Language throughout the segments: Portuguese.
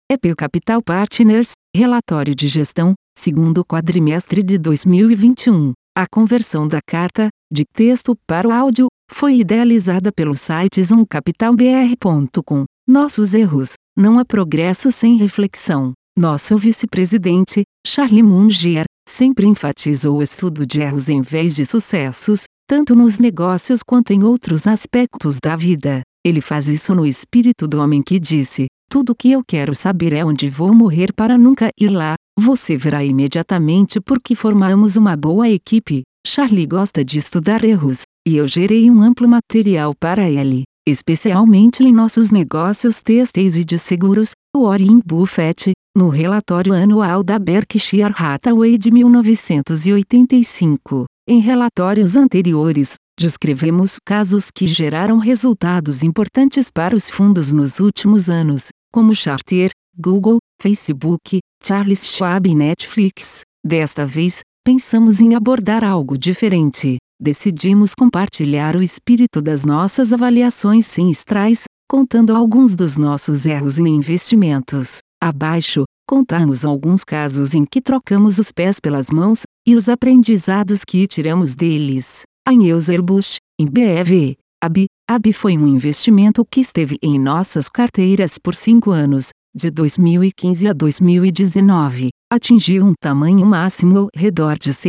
EP Capital Partners, relatório de gestão, segundo quadrimestre de 2021. A conversão da carta, de texto para o áudio, foi idealizada pelo site zoomcapitalbr.com. Nossos erros: não há progresso sem reflexão. Nosso vice-presidente, Charlie Munger, sempre enfatizou o estudo de erros em vez de sucessos, tanto nos negócios quanto em outros aspectos da vida. Ele faz isso no espírito do homem que disse: tudo que eu quero saber é onde vou morrer para nunca ir lá. Você verá imediatamente porque formamos uma boa equipe. Charlie gosta de estudar erros, e eu gerei um amplo material para ele, especialmente em nossos negócios têxteis e de seguros. Warren Buffett, no relatório anual da Berkshire Hathaway de 1985. Em relatórios anteriores, descrevemos casos que geraram resultados importantes para os fundos nos últimos anos, como Charter, Google, Facebook, Charles Schwab e Netflix. Desta vez, pensamos em abordar algo diferente. Decidimos compartilhar o espírito das nossas avaliações semestrais, contando alguns dos nossos erros em investimentos. Abaixo, contamos alguns casos em que trocamos os pés pelas mãos, e os aprendizados que tiramos deles. Anheuser-Busch, em BEV. AB foi um investimento que esteve em nossas carteiras por 5 anos, de 2015 a 2019. Atingiu um tamanho máximo ao redor de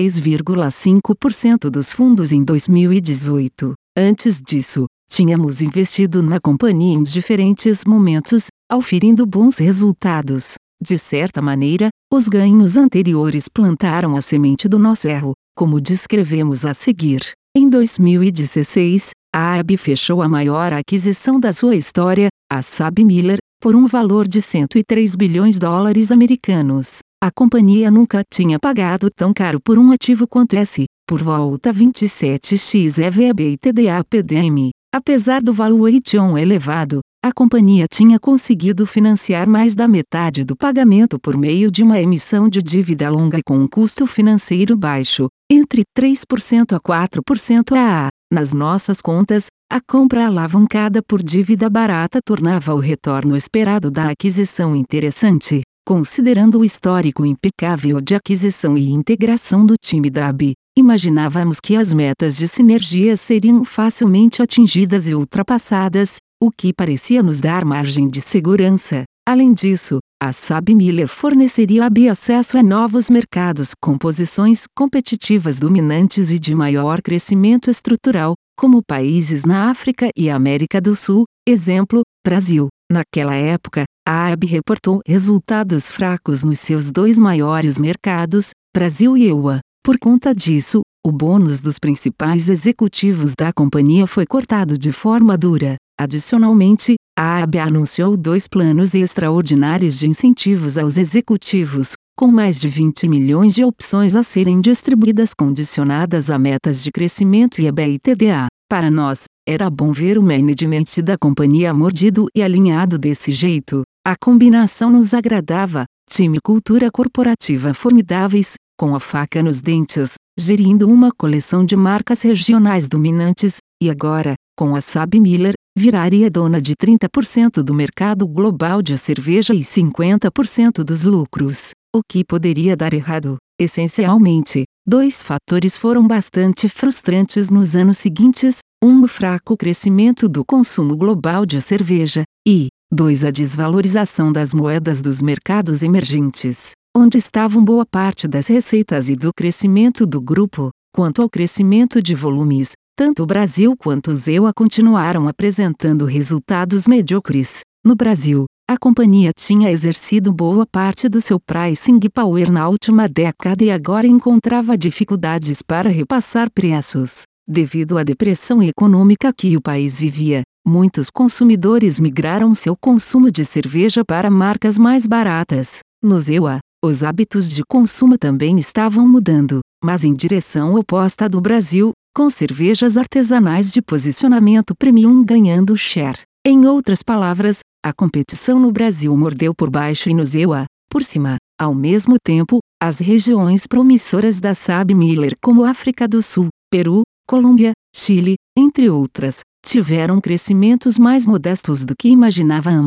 6,5% dos fundos em 2018. Antes disso, tínhamos investido na companhia em diferentes momentos, auferindo bons resultados. De certa maneira, os ganhos anteriores plantaram a semente do nosso erro, como descrevemos a seguir. Em 2016, a AB fechou a maior aquisição da sua história, a SABMiller, por um valor de 103 bilhões de dólares americanos. A companhia nunca tinha pagado tão caro por um ativo quanto esse, por volta 27x EV/EBITDA/PDM. Apesar do valuation elevado, a companhia tinha conseguido financiar mais da metade do pagamento por meio de uma emissão de dívida longa com um custo financeiro baixo, entre 3% a 4% AA. Nas nossas contas, a compra alavancada por dívida barata tornava o retorno esperado da aquisição interessante. Considerando o histórico impecável de aquisição e integração do time da AB, imaginávamos que as metas de sinergia seriam facilmente atingidas e ultrapassadas, o que parecia nos dar margem de segurança. Além disso, a SABMiller forneceria à AB acesso a novos mercados com posições competitivas dominantes e de maior crescimento estrutural, como países na África e América do Sul, exemplo, Brasil. Naquela época, a AB reportou resultados fracos nos seus dois maiores mercados, Brasil e EUA. Por conta disso, o bônus dos principais executivos da companhia foi cortado de forma dura. Adicionalmente, a AB anunciou 2 planos extraordinários de incentivos aos executivos, com mais de 20 milhões de opções a serem distribuídas condicionadas a metas de crescimento e EBITDA. Para nós, era bom ver o management da companhia mordido e alinhado desse jeito. A combinação nos agradava, time e cultura corporativa formidáveis, com a faca nos dentes, gerindo uma coleção de marcas regionais dominantes, e agora, com a SABMiller, viraria dona de 30% do mercado global de cerveja e 50% dos lucros. O que poderia dar errado? Essencialmente, 2 fatores foram bastante frustrantes nos anos seguintes: o fraco crescimento do consumo global de cerveja, e 2. A desvalorização das moedas dos mercados emergentes, onde estavam boa parte das receitas e do crescimento do grupo. Quanto ao crescimento de volumes, tanto o Brasil quanto os EUA continuaram apresentando resultados medíocres. No Brasil, a companhia tinha exercido boa parte do seu pricing power na última década e agora encontrava dificuldades para repassar preços. Devido à depressão econômica que o país vivia, muitos consumidores migraram seu consumo de cerveja para marcas mais baratas. Nos EUA, os hábitos de consumo também estavam mudando, mas em direção oposta à do Brasil, com cervejas artesanais de posicionamento premium ganhando share. Em outras palavras, a competição no Brasil mordeu por baixo e nos EUA, por cima. Ao mesmo tempo, as regiões promissoras da SABMiller como África do Sul, Peru, Colômbia, Chile, entre outras, tiveram crescimentos mais modestos do que imaginávamos.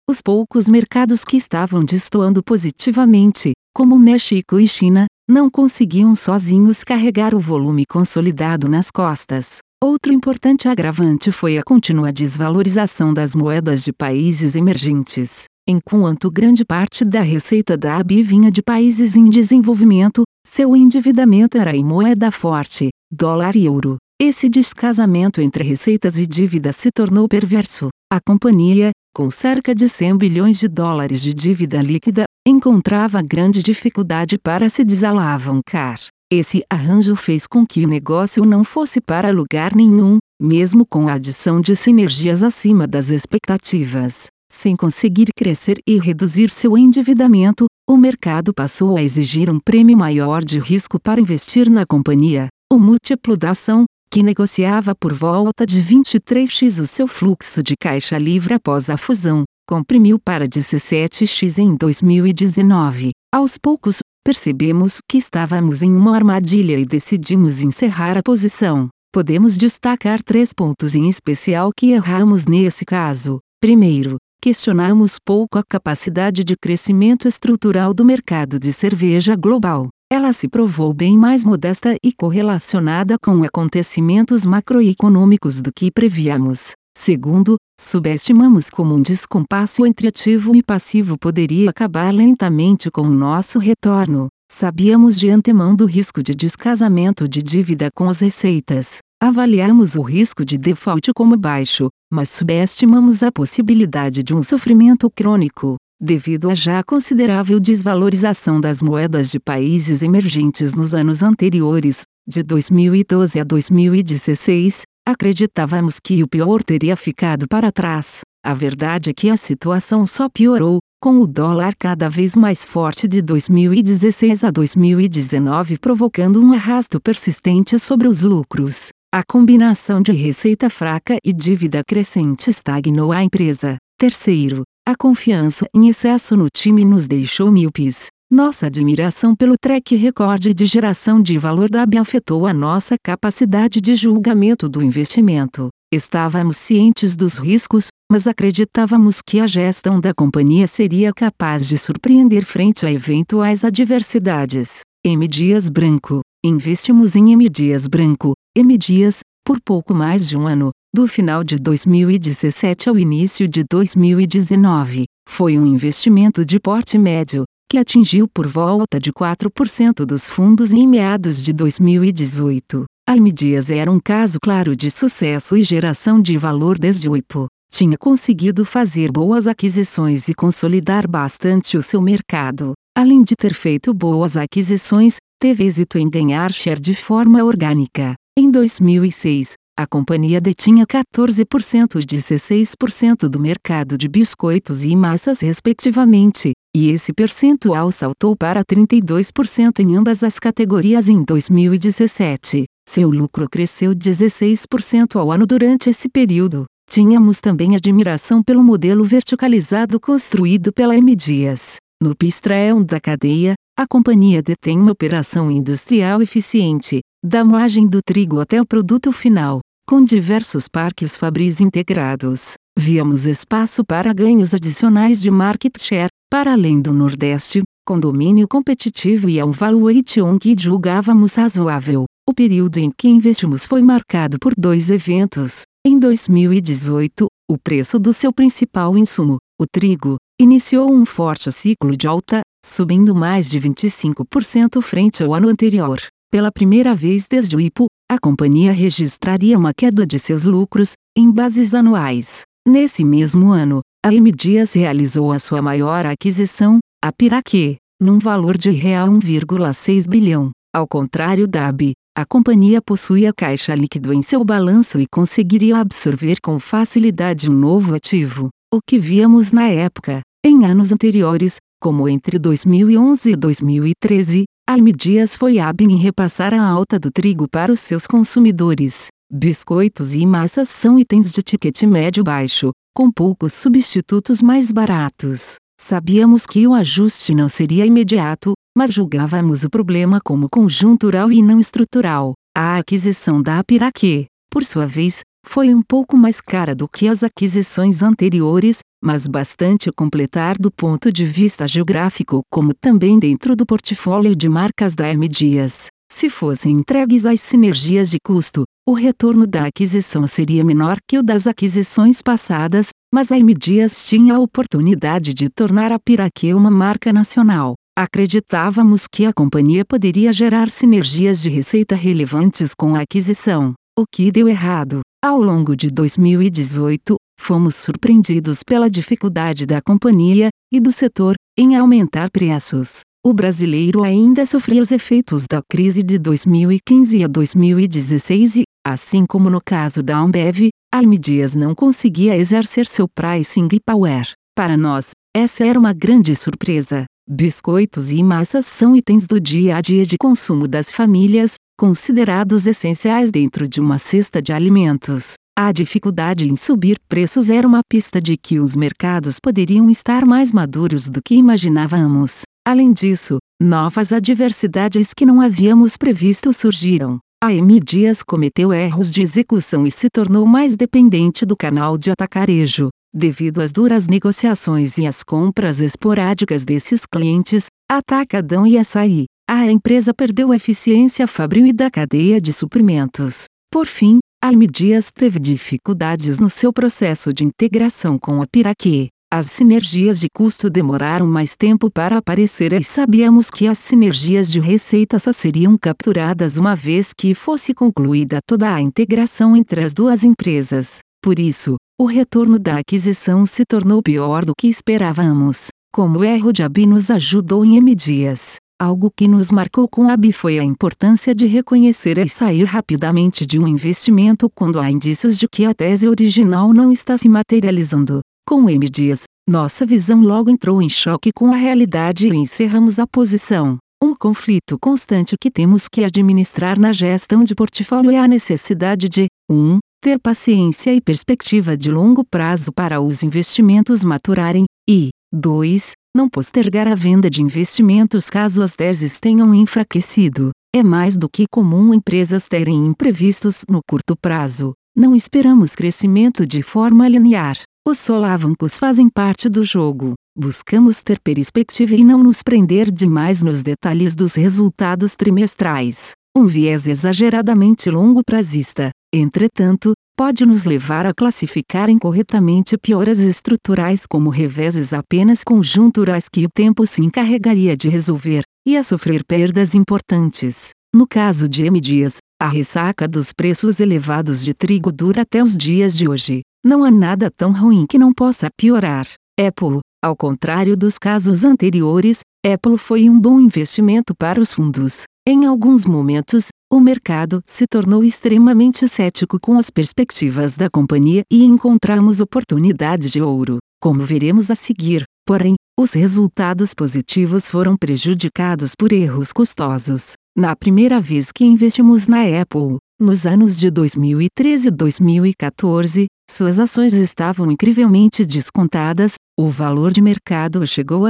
Os poucos mercados que estavam destoando positivamente, como México e China, não conseguiam sozinhos carregar o volume consolidado nas costas. Outro importante agravante foi a contínua desvalorização das moedas de países emergentes. Enquanto grande parte da receita da AB vinha de países em desenvolvimento, seu endividamento era em moeda forte, dólar e euro. Esse descasamento entre receitas e dívida se tornou perverso. A companhia, com cerca de 100 bilhões de dólares de dívida líquida, encontrava grande dificuldade para se desalavancar. Esse arranjo fez com que o negócio não fosse para lugar nenhum, mesmo com a adição de sinergias acima das expectativas. Sem conseguir crescer e reduzir seu endividamento, o mercado passou a exigir um prêmio maior de risco para investir na companhia. O múltiplo da ação, que negociava por volta de 23x o seu fluxo de caixa livre após a fusão, comprimiu para 17x em 2019. Aos poucos, percebemos que estávamos em uma armadilha e decidimos encerrar a posição. Podemos destacar 3 pontos em especial que erramos nesse caso. Primeiro, questionamos pouco a capacidade de crescimento estrutural do mercado de cerveja global. Ela se provou bem mais modesta e correlacionada com acontecimentos macroeconômicos do que prevíamos. Segundo, subestimamos como um descompasso entre ativo e passivo poderia acabar lentamente com o nosso retorno. Sabíamos de antemão do risco de descasamento de dívida com as receitas. Avaliamos o risco de default como baixo, mas subestimamos a possibilidade de um sofrimento crônico. Devido à já considerável desvalorização das moedas de países emergentes nos anos anteriores, de 2012 a 2016, acreditávamos que o pior teria ficado para trás. A verdade é que a situação só piorou, com o dólar cada vez mais forte de 2016 a 2019 provocando um arrasto persistente sobre os lucros. A combinação de receita fraca e dívida crescente estagnou a empresa. Terceiro, a confiança em excesso no time nos deixou míopes. Nossa admiração pelo track record de geração de valor da AB afetou a nossa capacidade de julgamento do investimento. Estávamos cientes dos riscos, mas acreditávamos que a gestão da companhia seria capaz de surpreender frente a eventuais adversidades. M. Dias Branco. Investimos em M. Dias Branco, M. Dias, por pouco mais de um ano, do final de 2017 ao início de 2019. Foi um investimento de porte médio, que atingiu por volta de 4% dos fundos em meados de 2018. A M. Dias era um caso claro de sucesso e geração de valor desde o IPO. Tinha conseguido fazer boas aquisições e consolidar bastante o seu mercado. Além de ter feito boas aquisições, teve êxito em ganhar share de forma orgânica. Em 2006, a companhia detinha 14% e 16% do mercado de biscoitos e massas respectivamente, e esse percentual saltou para 32% em ambas as categorias em 2017. Seu lucro cresceu 16% ao ano durante esse período. Tínhamos também admiração pelo modelo verticalizado construído pela M. Dias. No upstream da cadeia, a companhia detém uma operação industrial eficiente, da moagem do trigo até o produto final, com diversos parques fabris integrados. Víamos espaço para ganhos adicionais de market share, para além do Nordeste, com domínio competitivo e a um valuation que julgávamos razoável. O período em que investimos foi marcado por 2 eventos. Em 2018, o preço do seu principal insumo, o trigo, iniciou um forte ciclo de alta, subindo mais de 25% frente ao ano anterior. Pela primeira vez desde o IPO, a companhia registraria uma queda de seus lucros, em bases anuais. Nesse mesmo ano, a M. Dias realizou a sua maior aquisição, a Piraquê, num valor de R$1,6 bilhão. Ao contrário da AB, a companhia possuía caixa líquido em seu balanço e conseguiria absorver com facilidade um novo ativo. O que víamos na época, em anos anteriores, como entre 2011 e 2013, a M. Dias foi hábil em repassar a alta do trigo para os seus consumidores. Biscoitos e massas são itens de ticket médio-baixo, com poucos substitutos mais baratos. Sabíamos que o ajuste não seria imediato, mas julgávamos o problema como conjuntural e não estrutural. A aquisição da Piraquê, por sua vez, Foi um pouco mais cara do que as aquisições anteriores, mas bastante completar do ponto de vista geográfico como também dentro do portfólio de marcas da M. Dias. Se fossem entregues as sinergias de custo, o retorno da aquisição seria menor que o das aquisições passadas, mas a M. Dias tinha a oportunidade de tornar a Piraquê uma marca nacional. Acreditávamos que a companhia poderia gerar sinergias de receita relevantes com a aquisição, o que deu errado. Ao longo de 2018, fomos surpreendidos pela dificuldade da companhia, e do setor, em aumentar preços. O brasileiro ainda sofria os efeitos da crise de 2015 a 2016 e, assim como no caso da Ambev, a M. Dias não conseguia exercer seu pricing power. Para nós, essa era uma grande surpresa. Biscoitos e massas são itens do dia a dia de consumo das famílias, considerados essenciais dentro de uma cesta de alimentos. A dificuldade em subir preços era uma pista de que os mercados poderiam estar mais maduros do que imaginávamos. Além disso, novas adversidades que não havíamos previsto surgiram. A M. Dias cometeu erros de execução e se tornou mais dependente do canal de atacarejo. Devido às duras negociações e às compras esporádicas desses clientes, Atacadão e Açaí, a empresa perdeu a eficiência fabril e da cadeia de suprimentos. Por fim, a M. Dias teve dificuldades no seu processo de integração com a Piraquê. As sinergias de custo demoraram mais tempo para aparecer e sabíamos que as sinergias de receita só seriam capturadas uma vez que fosse concluída toda a integração entre as duas empresas. Por isso, o retorno da aquisição se tornou pior do que esperávamos. Como o erro de AB nos ajudou em M. Dias, algo que nos marcou com a AB foi a importância de reconhecer e sair rapidamente de um investimento quando há indícios de que a tese original não está se materializando. Com M. Dias, nossa visão logo entrou em choque com a realidade e encerramos a posição. Um conflito constante que temos que administrar na gestão de portfólio é a necessidade de 1. Ter paciência e perspectiva de longo prazo para os investimentos maturarem, e 2. Não postergar a venda de investimentos caso as teses tenham enfraquecido. É mais do que comum empresas terem imprevistos no curto prazo. Não esperamos crescimento de forma linear. Os solavancos fazem parte do jogo. Buscamos ter perspectiva e não nos prender demais nos detalhes dos resultados trimestrais. Um viés exageradamente longo-prazista, entretanto, pode nos levar a classificar incorretamente pioras estruturais como reveses apenas conjunturais que o tempo se encarregaria de resolver, e a sofrer perdas importantes. No caso de M. Dias, a ressaca dos preços elevados de trigo dura até os dias de hoje. Não há nada tão ruim que não possa piorar. Apple, ao contrário dos casos anteriores, Apple foi um bom investimento para os fundos. Em alguns momentos, o mercado se tornou extremamente cético com as perspectivas da companhia e encontramos oportunidades de ouro, como veremos a seguir. Porém, os resultados positivos foram prejudicados por erros custosos. Na primeira vez que investimos na Apple, nos anos de 2013 e 2014, suas ações estavam incrivelmente descontadas, o valor de mercado chegou a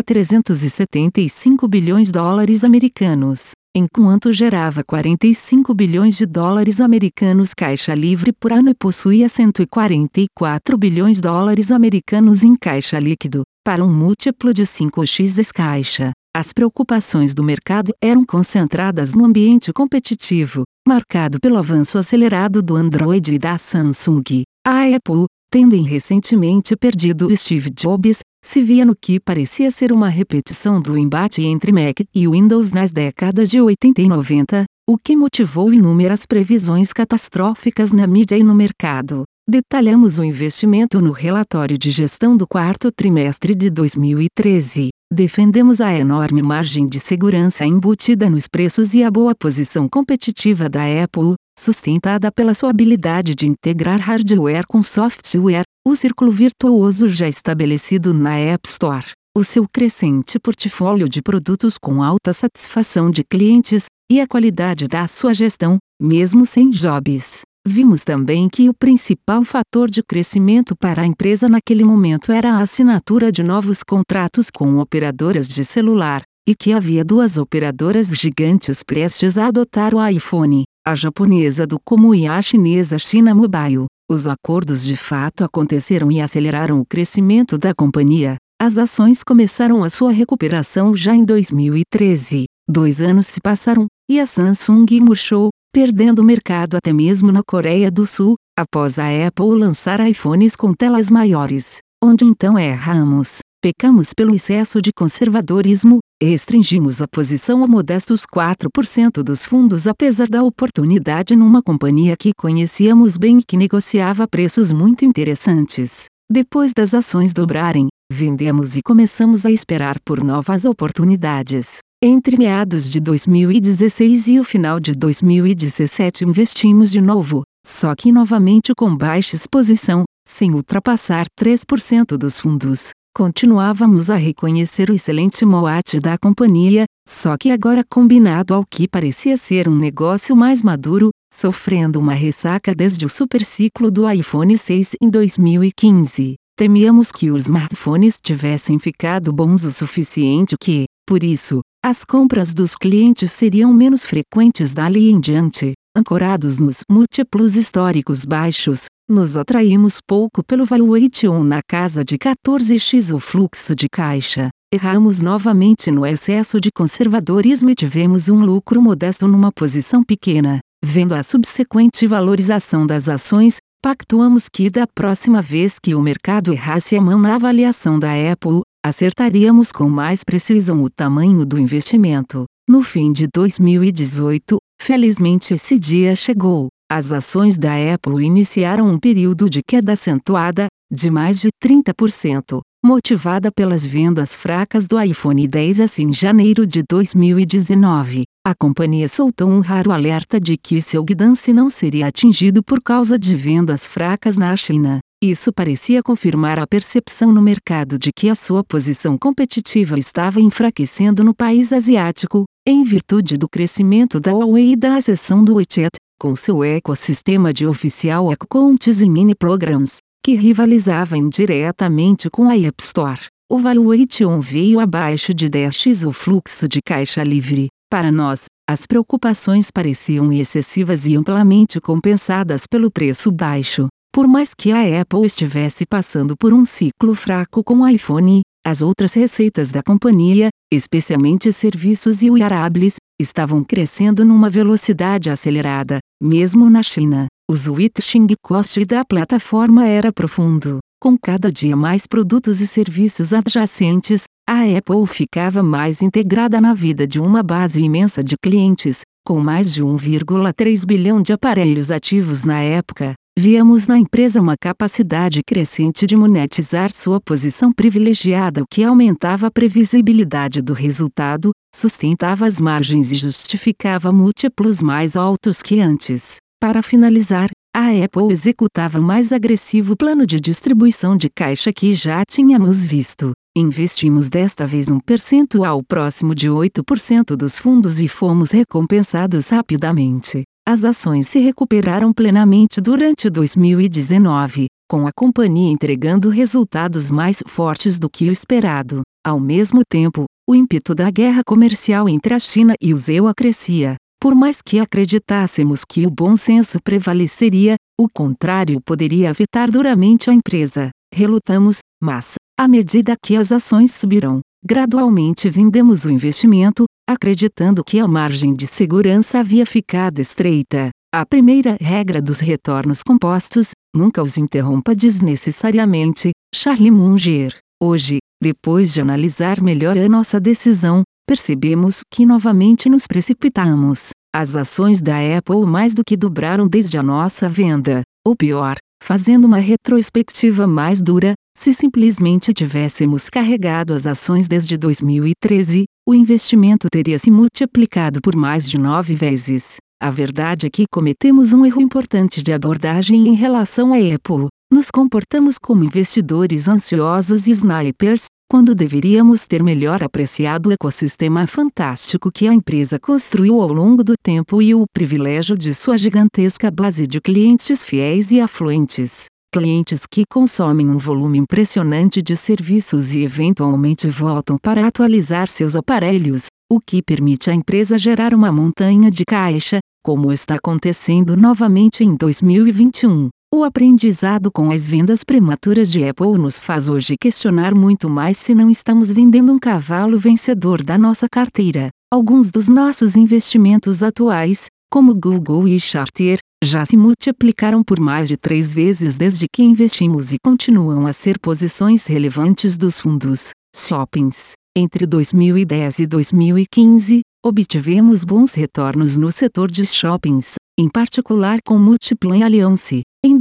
375 bilhões de dólares americanos, enquanto gerava 45 bilhões de dólares americanos caixa livre por ano e possuía 144 bilhões de dólares americanos em caixa líquido, para um múltiplo de 5x caixa. As preocupações do mercado eram concentradas no ambiente competitivo, marcado pelo avanço acelerado do Android e da Samsung. A Apple, tendo recentemente perdido Steve Jobs, se via no que parecia ser uma repetição do embate entre Mac e Windows nas décadas de 80 e 90, o que motivou inúmeras previsões catastróficas na mídia e no mercado. Detalhamos o investimento no relatório de gestão do quarto trimestre de 2013. Defendemos a enorme margem de segurança embutida nos preços e a boa posição competitiva da Apple, sustentada pela sua habilidade de integrar hardware com software, o círculo virtuoso já estabelecido na App Store, o seu crescente portfólio de produtos com alta satisfação de clientes, e a qualidade da sua gestão, mesmo sem Jobs. Vimos também que o principal fator de crescimento para a empresa naquele momento era a assinatura de novos contratos com operadoras de celular, e que havia duas operadoras gigantes prestes a adotar o iPhone, a japonesa Docomo e a chinesa China Mobile. Os acordos de fato aconteceram e aceleraram o crescimento da companhia. As ações começaram a sua recuperação já em 2013. 2 anos se passaram, e a Samsung murchou, perdendo o mercado até mesmo na Coreia do Sul, após a Apple lançar iPhones com telas maiores. Onde então erramos? Pecamos pelo excesso de conservadorismo, e restringimos a posição a modestos 4% dos fundos apesar da oportunidade numa companhia que conhecíamos bem e que negociava preços muito interessantes. Depois das ações dobrarem, vendemos e começamos a esperar por novas oportunidades. Entre meados de 2016 e o final de 2017 investimos de novo, só que novamente com baixa exposição, sem ultrapassar 3% dos fundos. Continuávamos a reconhecer o excelente MOAT da companhia, só que agora combinado ao que parecia ser um negócio mais maduro, sofrendo uma ressaca desde o superciclo do iPhone 6 em 2015. Temíamos que os smartphones tivessem ficado bons o suficiente que, por isso, as compras dos clientes seriam menos frequentes dali em diante. Ancorados nos múltiplos históricos baixos, nos atraímos pouco pelo valuation na casa de 14x o fluxo de caixa. Erramos novamente no excesso de conservadorismo e tivemos um lucro modesto numa posição pequena. Vendo a subsequente valorização das ações, pactuamos que da próxima vez que o mercado errasse a mão na avaliação da Apple, acertaríamos com mais precisão o tamanho do investimento. No fim de 2018, felizmente esse dia chegou. As ações da Apple iniciaram um período de queda acentuada, de mais de 30%, motivada pelas vendas fracas do iPhone X em janeiro de 2019. A companhia soltou um raro alerta de que seu guidance não seria atingido por causa de vendas fracas na China. Isso parecia confirmar a percepção no mercado de que a sua posição competitiva estava enfraquecendo no país asiático, em virtude do crescimento da Huawei e da ascensão do WeChat, com seu ecossistema de oficial accounts e mini programs, que rivalizava indiretamente com a App Store. O valuation veio abaixo de 10x o fluxo de caixa livre. Para nós, as preocupações pareciam excessivas e amplamente compensadas pelo preço baixo. Por mais que a Apple estivesse passando por um ciclo fraco com o iPhone, as outras receitas da companhia, especialmente serviços e wearables, estavam crescendo numa velocidade acelerada, mesmo na China. O switching cost da plataforma era profundo. Com cada dia mais produtos e serviços adjacentes, a Apple ficava mais integrada na vida de uma base imensa de clientes, com mais de 1,3 bilhão de aparelhos ativos na época. Víamos na empresa uma capacidade crescente de monetizar sua posição privilegiada, o que aumentava a previsibilidade do resultado, sustentava as margens e justificava múltiplos mais altos que antes. Para finalizar, a Apple executava o mais agressivo plano de distribuição de caixa que já tínhamos visto. Investimos desta vez um percentual próximo de 8% dos fundos e fomos recompensados rapidamente. As ações se recuperaram plenamente durante 2019, com a companhia entregando resultados mais fortes do que o esperado. Ao mesmo tempo, o ímpeto da guerra comercial entre a China e os EUA crescia. Por mais que acreditássemos que o bom senso prevaleceria, o contrário poderia afetar duramente a empresa. Relutamos, mas, à medida que as ações subiram, gradualmente vendemos o investimento, acreditando que a margem de segurança havia ficado estreita. A primeira regra dos retornos compostos: nunca os interrompa desnecessariamente. Charlie Munger. Hoje, depois de analisar melhor a nossa decisão, percebemos que novamente nos precipitamos. As ações da Apple mais do que dobraram desde a nossa venda. Ou pior, fazendo uma retrospectiva mais dura, se simplesmente tivéssemos carregado as ações desde 2013, o investimento teria se multiplicado por mais de 9 vezes. A verdade é que cometemos um erro importante de abordagem em relação à Apple. Nos comportamos como investidores ansiosos e snipers, quando deveríamos ter melhor apreciado o ecossistema fantástico que a empresa construiu ao longo do tempo e o privilégio de sua gigantesca base de clientes fiéis e afluentes. Clientes que consomem um volume impressionante de serviços e eventualmente voltam para atualizar seus aparelhos, o que permite à empresa gerar uma montanha de caixa, como está acontecendo novamente em 2021. O aprendizado com as vendas prematuras de Apple nos faz hoje questionar muito mais se não estamos vendendo um cavalo vencedor da nossa carteira. Alguns dos nossos investimentos atuais, como Google e Charter, já se multiplicaram por mais de 3 vezes desde que investimos e continuam a ser posições relevantes dos fundos Shoppings. Entre 2010 e 2015, obtivemos bons retornos no setor de shoppings, em particular com Multiplan Alliance. Em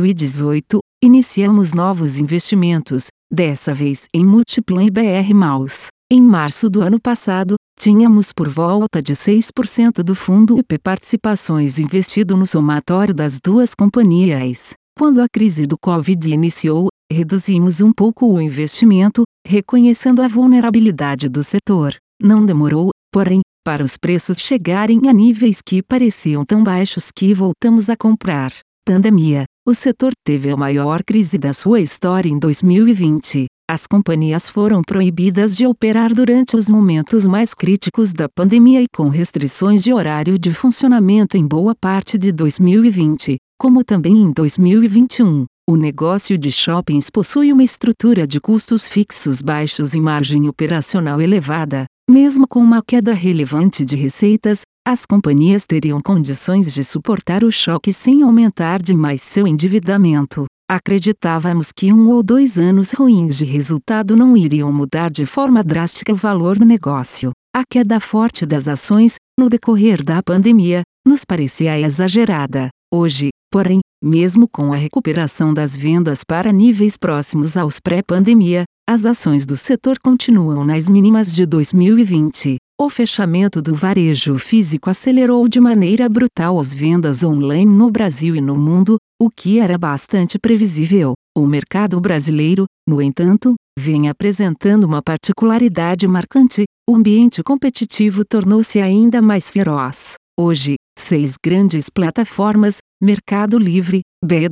2018, iniciamos novos investimentos, dessa vez em Multiplan e BR Malls. Em março do ano passado, tínhamos por volta de 6% do fundo IP Participações investido no somatório das duas companhias. Quando a crise do Covid iniciou, reduzimos um pouco o investimento, reconhecendo a vulnerabilidade do setor. Não demorou, porém, para os preços chegarem a níveis que pareciam tão baixos que voltamos a comprar. Pandemia. O setor teve a maior crise da sua história em 2020. As companhias foram proibidas de operar durante os momentos mais críticos da pandemia e com restrições de horário de funcionamento em boa parte de 2020, como também em 2021. O negócio de shoppings possui uma estrutura de custos fixos baixos e margem operacional elevada. Mesmo com uma queda relevante de receitas, as companhias teriam condições de suportar o choque sem aumentar demais seu endividamento. Acreditávamos que 1 ou 2 anos ruins de resultado não iriam mudar de forma drástica o valor do negócio. A queda forte das ações, no decorrer da pandemia, nos parecia exagerada. Hoje, porém, mesmo com a recuperação das vendas para níveis próximos aos pré-pandemia, as ações do setor continuam nas mínimas de 2020. O fechamento do varejo físico acelerou de maneira brutal as vendas online no Brasil e no mundo, o que era bastante previsível. O mercado brasileiro, no entanto, vem apresentando uma particularidade marcante: o ambiente competitivo tornou-se ainda mais feroz. Hoje, 6 grandes plataformas, Mercado Livre,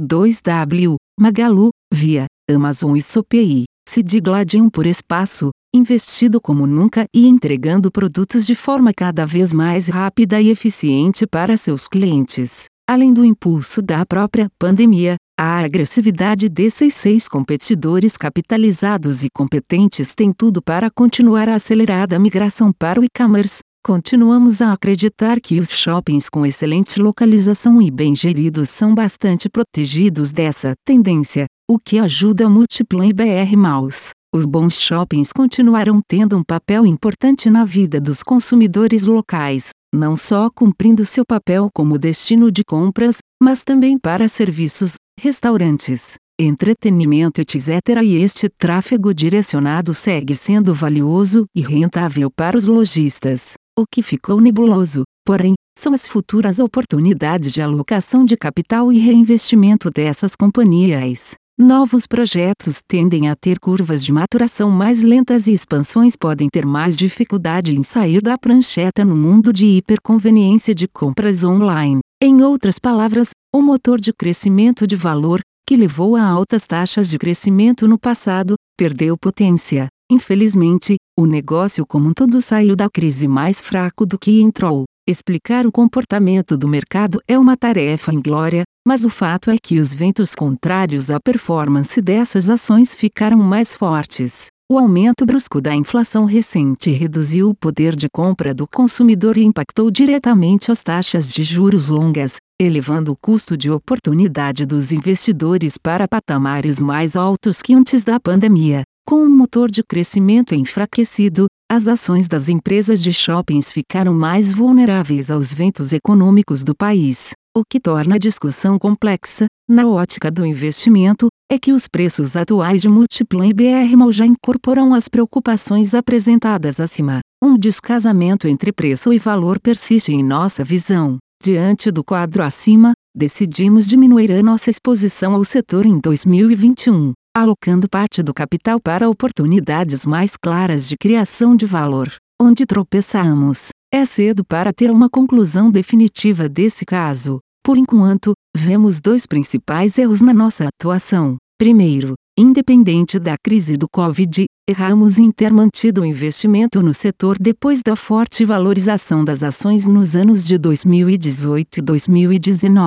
B2W, Magalu, Via, Amazon e Shopee, se digladiam por espaço, investido como nunca e entregando produtos de forma cada vez mais rápida e eficiente para seus clientes. Além do impulso da própria pandemia, a agressividade desses 6 competidores capitalizados e competentes tem tudo para continuar a acelerada migração para o e-commerce. Continuamos a acreditar que os shoppings com excelente localização e bem geridos são bastante protegidos dessa tendência, o que ajuda a Multiplan e BR Malls. Os bons shoppings continuarão tendo um papel importante na vida dos consumidores locais, não só cumprindo seu papel como destino de compras, mas também para serviços, restaurantes, entretenimento etc. E este tráfego direcionado segue sendo valioso e rentável para os lojistas. O que ficou nebuloso, porém, são as futuras oportunidades de alocação de capital e reinvestimento dessas companhias. Novos projetos tendem a ter curvas de maturação mais lentas e expansões podem ter mais dificuldade em sair da prancheta no mundo de hiperconveniência de compras online. Em outras palavras, o motor de crescimento de valor, que levou a altas taxas de crescimento no passado, perdeu potência. Infelizmente, o negócio como um todo saiu da crise mais fraco do que entrou. Explicar o comportamento do mercado é uma tarefa inglória, mas o fato é que os ventos contrários à performance dessas ações ficaram mais fortes. O aumento brusco da inflação recente reduziu o poder de compra do consumidor e impactou diretamente as taxas de juros longas, elevando o custo de oportunidade dos investidores para patamares mais altos que antes da pandemia. Com um motor de crescimento enfraquecido, as ações das empresas de shoppings ficaram mais vulneráveis aos ventos econômicos do país. O que torna a discussão complexa, na ótica do investimento, é que os preços atuais de Multiplan e BR Mall já incorporam as preocupações apresentadas acima. Um descasamento entre preço e valor persiste em nossa visão. Diante do quadro acima, decidimos diminuir a nossa exposição ao setor em 2021. Alocando parte do capital para oportunidades mais claras de criação de valor. Onde tropeçamos. É cedo para ter uma conclusão definitiva desse caso. Por enquanto, vemos 2 principais erros na nossa atuação. Primeiro, independente da crise do Covid, erramos em ter mantido o investimento no setor depois da forte valorização das ações nos anos de 2018 e 2019.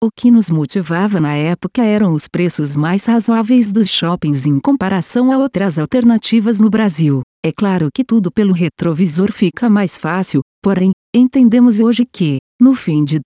O que nos motivava na época eram os preços mais razoáveis dos shoppings em comparação a outras alternativas no Brasil. É claro que tudo pelo retrovisor fica mais fácil, porém, entendemos hoje que, no fim de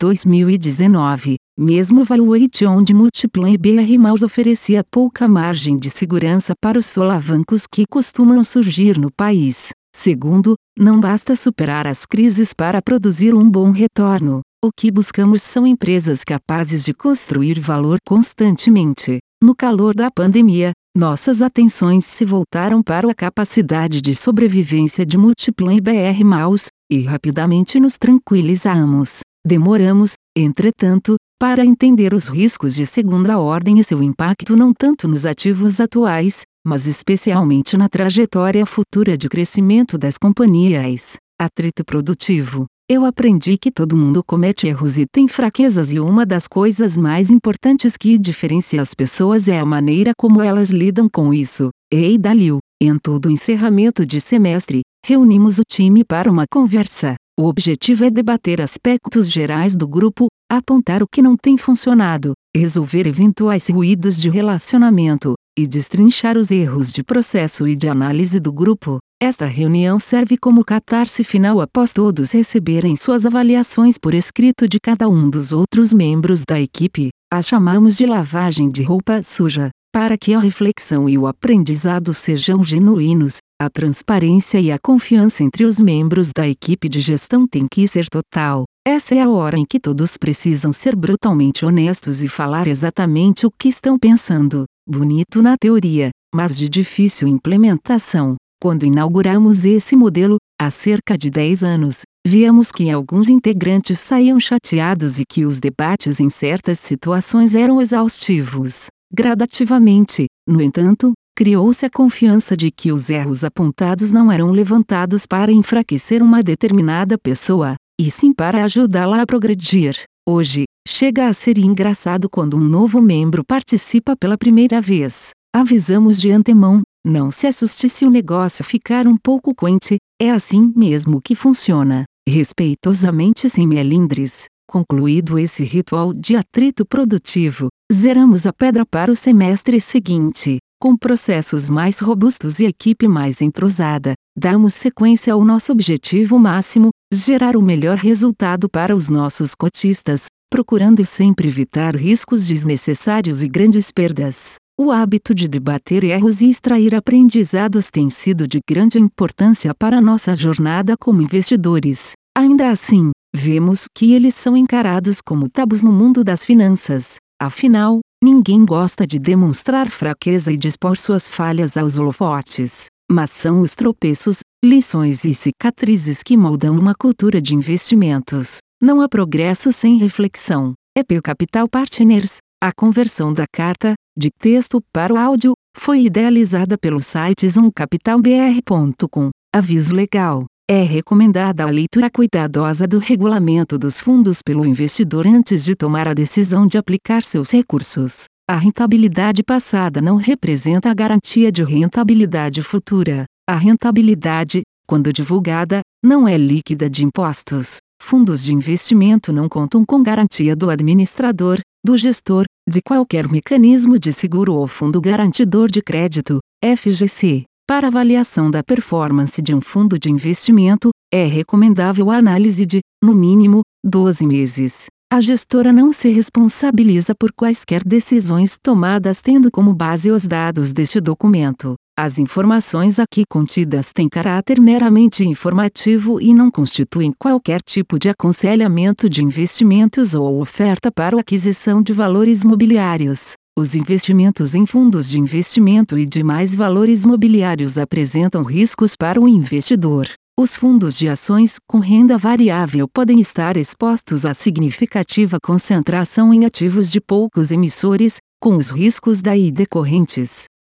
2019, mesmo o valuation de Multiplan e BR Malls oferecia pouca margem de segurança para os solavancos que costumam surgir no país. Segundo, não basta superar as crises para produzir um bom retorno. O que buscamos são empresas capazes de construir valor constantemente. No calor da pandemia, nossas atenções se voltaram para a capacidade de sobrevivência de Multiplan e BR Malls, e rapidamente nos tranquilizamos. Demoramos, entretanto, para entender os riscos de segunda ordem e seu impacto não tanto nos ativos atuais, mas especialmente na trajetória futura de crescimento das companhias. Atrito produtivo. Eu aprendi que todo mundo comete erros e tem fraquezas, e uma das coisas mais importantes que diferencia as pessoas é a maneira como elas lidam com isso. Ei Dalil, em todo encerramento de semestre, reunimos o time para uma conversa. O objetivo é debater aspectos gerais do grupo, apontar o que não tem funcionado, resolver eventuais ruídos de relacionamento, e destrinchar os erros de processo e de análise do grupo. Esta reunião serve como catarse final após todos receberem suas avaliações por escrito de cada um dos outros membros da equipe. A chamamos de lavagem de roupa suja. Para que a reflexão e o aprendizado sejam genuínos, a transparência e a confiança entre os membros da equipe de gestão tem que ser total. Essa é a hora em que todos precisam ser brutalmente honestos e falar exatamente o que estão pensando. Bonito na teoria, mas de difícil implementação. Quando inauguramos esse modelo, há cerca de 10 anos, víamos que alguns integrantes saíam chateados e que os debates em certas situações eram exaustivos. Gradativamente, no entanto, criou-se a confiança de que os erros apontados não eram levantados para enfraquecer uma determinada pessoa, e sim para ajudá-la a progredir. Hoje, chega a ser engraçado quando um novo membro participa pela primeira vez. Avisamos de antemão, não se assuste se o negócio ficar um pouco quente, é assim mesmo que funciona. Respeitosamente sem melindres. Concluído esse ritual de atrito produtivo, zeramos a pedra para o semestre seguinte. Com processos mais robustos e equipe mais entrosada, damos sequência ao nosso objetivo máximo, gerar o melhor resultado para os nossos cotistas, procurando sempre evitar riscos desnecessários e grandes perdas. O hábito de debater erros e extrair aprendizados tem sido de grande importância para nossa jornada como investidores. Ainda assim, vemos que eles são encarados como tabus no mundo das finanças. Afinal, ninguém gosta de demonstrar fraqueza e de expor suas falhas aos holofotes. Mas são os tropeços, lições e cicatrizes que moldam uma cultura de investimentos. Não há progresso sem reflexão. EP Capital Partners. A conversão da carta, de texto para o áudio, foi idealizada pelo site zoomcapitalbr.com. Aviso legal. É recomendada a leitura cuidadosa do regulamento dos fundos pelo investidor antes de tomar a decisão de aplicar seus recursos. A rentabilidade passada não representa a garantia de rentabilidade futura. A rentabilidade, quando divulgada, não é líquida de impostos. Fundos de investimento não contam com garantia do administrador, do gestor, de qualquer mecanismo de seguro ou fundo garantidor de crédito, FGC. Para avaliação da performance de um fundo de investimento, é recomendável a análise de, no mínimo, 12 meses. A gestora não se responsabiliza por quaisquer decisões tomadas tendo como base os dados deste documento. As informações aqui contidas têm caráter meramente informativo e não constituem qualquer tipo de aconselhamento de investimentos ou oferta para a aquisição de valores mobiliários. Os investimentos em fundos de investimento e demais valores mobiliários apresentam riscos para o investidor. Os fundos de ações com renda variável podem estar expostos a significativa concentração em ativos de poucos emissores, com os riscos daí decorrentes.